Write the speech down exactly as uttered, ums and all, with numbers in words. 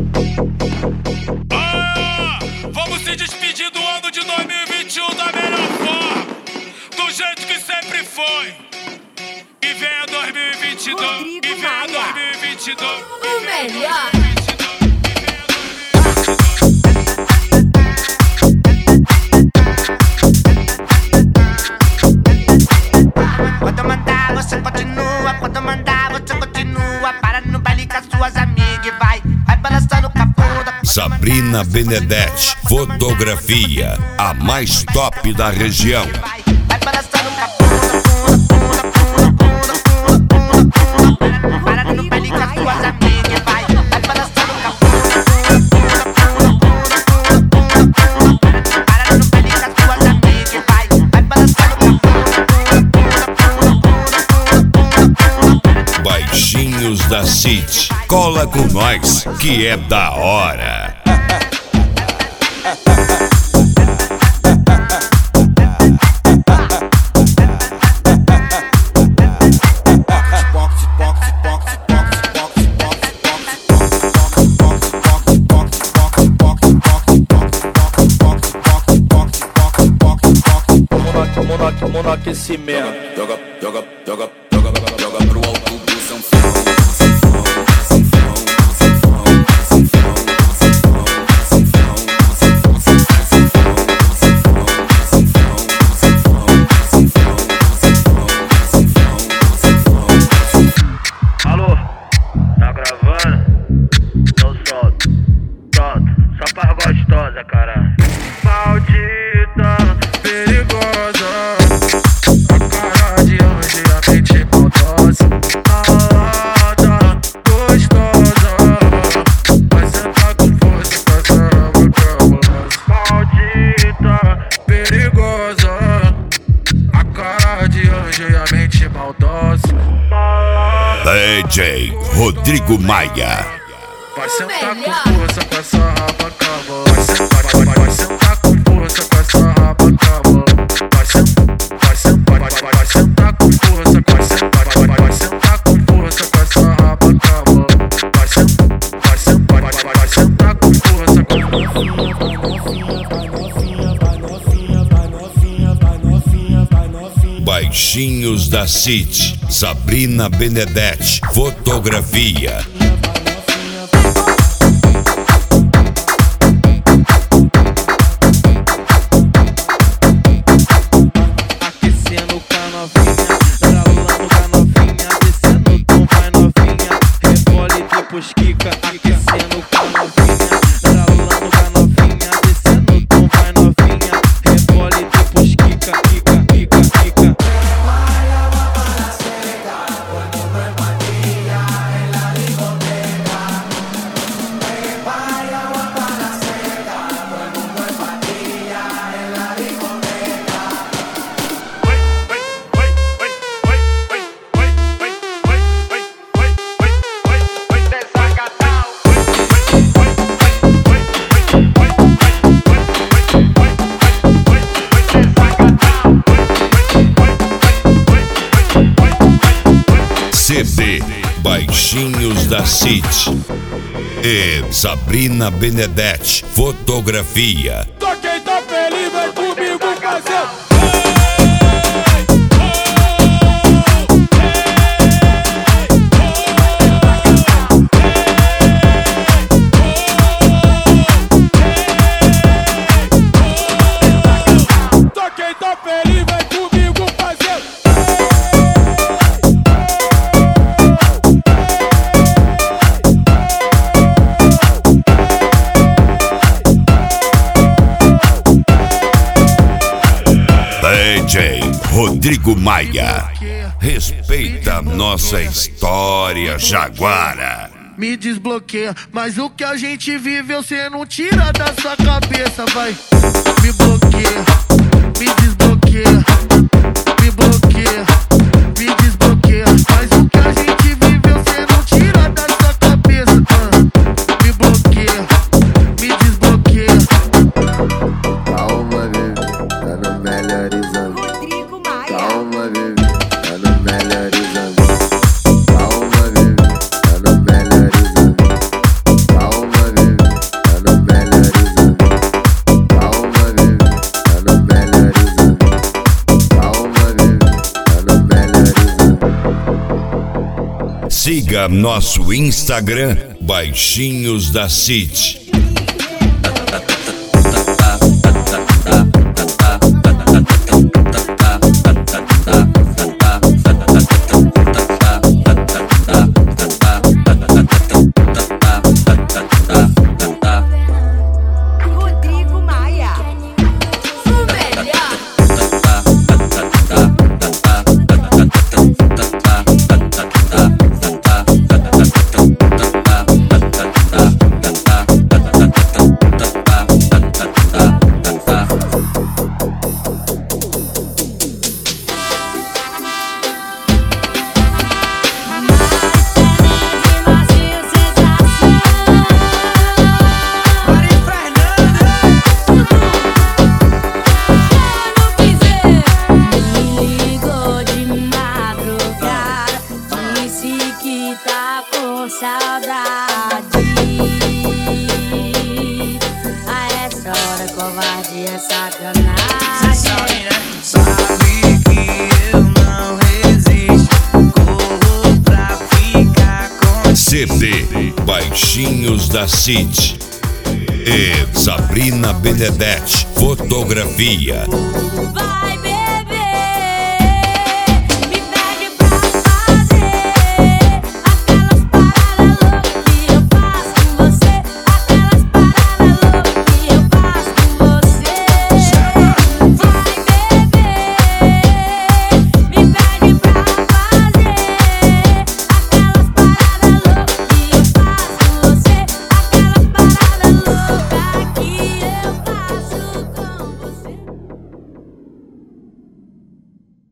Ah, vamos se despedir do ano de dois mil e vinte e um da melhor forma, do jeito que sempre foi. E venha dois mil e vinte e dois, e venha dois mil e vinte e dois, o melhor. Quando mandar você continua, quando mandar você continua. Para no baile com as suas amigas e vai, vai balançando com a bunda. Sabrina Benedetti, fotografia, a mais top da região. Vai, vai balançando com a bunda, bunda, bunda, bunda, bunda, bunda. Para no baile com as suas amigas e vai, vai balançando com a bunda, bunda, bunda, bunda, bunda, bunda. Para no baile com as suas amigas e vai, vai balançando com a bunda. Baixinhos da City, cola com nós que é da hora. Tamo no aquecimento. Joga, joga, joga, joga, joga, joga pro alto do sanfão. Alô, tá gravando? Então solta, solta, só pra gostosa, cara. Maldita, perigosa, a cara de anjo e a mente maldosa. Malada, gostosa, vai sentar com força com essa cabulosa. Maldita, perigosa, a cara de anjo e a mente maldosa. D J Rodrigo Maia. Vai sentar com força com essa raba cama. Vai sentar, vai, vai, vai sentar com força com essa raba cama. Vai sentar, vai sentar, vai, vai, vai sentar com força com essa, vai, vai, vai, vai sentar com força com essa raba cama. Vai sentar, vai sentar, vai, vai, vai sentar com força com Baixinhos da City, Sabrina Benedetti, fotografia. aquecendo com a novinha, ralando com a novinha, descendo o tom vai novinha, rebole depois quica, aquecendo com a novinha, ralando com a novinha, descendo o tom vai novinha, rebole depois quica, quica, quica, quica. C D Baixinhos da City e Sabrina Benedetti, fotografia. Só quem tá feliz vem comigo fazer. Só quem tá feliz vem comigo fazer. D J Rodrigo Maia, respeita nossa história jaguara. Me desbloqueia, mas o que a gente viveu cê não tira da sua cabeça, vai. Me bloqueia, me desbloqueia, me bloqueia, me desbloqueia, mas o que a gente viveu cê não tira da sua cabeça, ah. Me bloqueia, me desbloqueia. Calma, bebê, tá no melhorizando. Rodrigo Maia. Calma, bebê, tá no melhorizando. Calma, bebê, tá no melhorizando. Calma, bebê. Siga nosso Instagram, Baixinhos da City. Saudade, a essa hora covardia é sacanagem. Sabe que eu não resisto, corro pra ficar com C D Baixinhos da City e Sabrina Benedetti, fotografia. Vai.